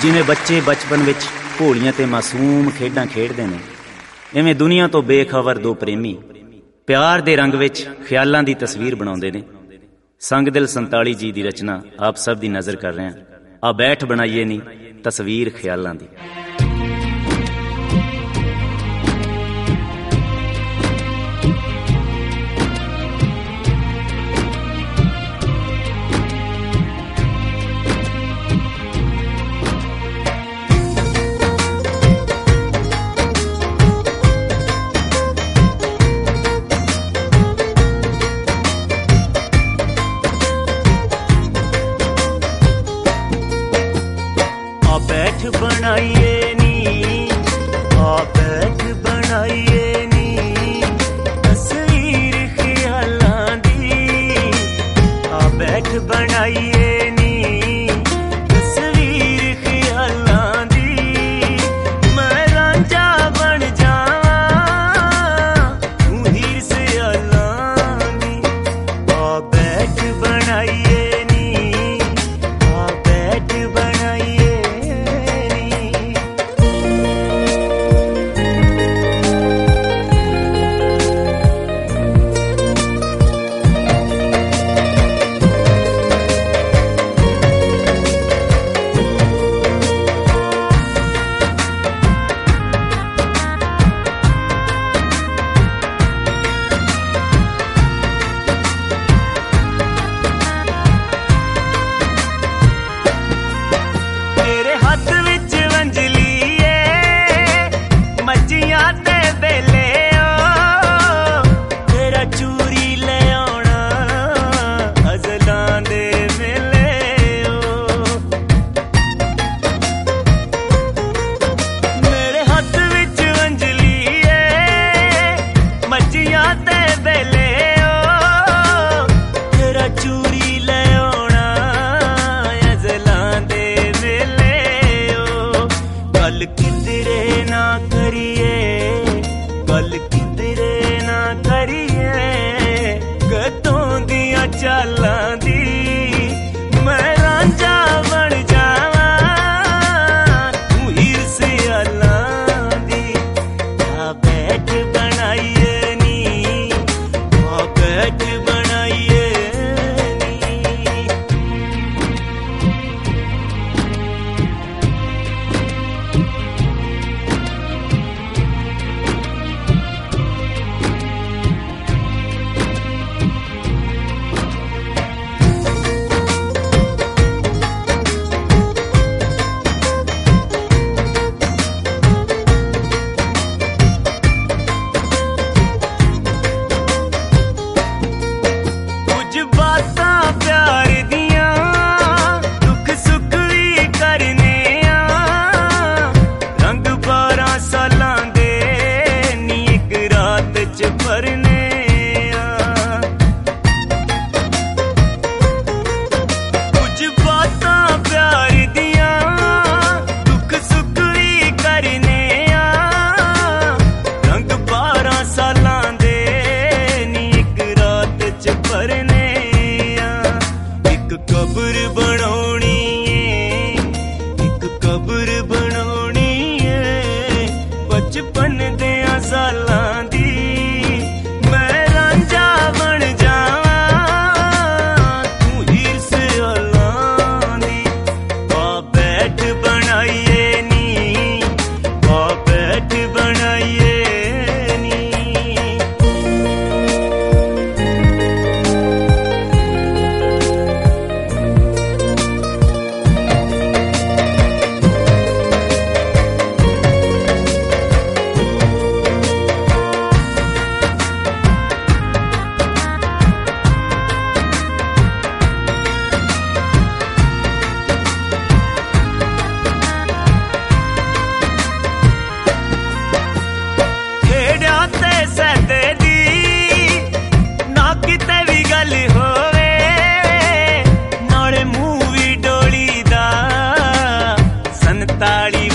ਜਿਵੇਂ ਬੱਚੇ ਬਚਪਨ ਵਿੱਚ ਭੋਲੀਆਂ ਤੇ ਮਾਸੂਮ ਖੇਡਾਂ ਖੇਡਦੇ ਨੇ, ਇਵੇਂ ਦੁਨੀਆ ਤੋਂ ਬੇਖਬਰ ਦੋ ਪ੍ਰੇਮੀ ਪਿਆਰ ਦੇ ਰੰਗ ਵਿੱਚ ਖਿਆਲਾਂ ਦੀ ਤਸਵੀਰ ਬਣਾਉਂਦੇ ਨੇ। ਸੰਗਦਿਲ 47 ਜੀ ਦੀ ਰਚਨਾ ਆਪ ਸਭ ਦੀ ਨਜ਼ਰ ਕਰ ਰਹੇ ਹਾਂ। ਆ ਬੈਠ ਬਣਾਈਏ ਨੀ ਤਸਵੀਰ ਖਿਆਲਾਂ ਦੀ। बनाइए नी बैठ बनाइए नी तस्वीर ख्यालां दी। बैठ बनाइए नी तस्वीर ख्यालां दी। मैं रांझा बन जावां तू हीर सियालां दी। बैठ बनाइए नी बैठ बनाइए। चालां दी मैं रांझा बन जावां तू हीर सियालां दी। बैठ बनाइए नी बैठ बनाइए नी। बचपन दियां सालां दी मैं रांझा बन जावां तू हीर सियालां दी। बैठ बनाइए नी बैठ बनाइए नी। ताड़ी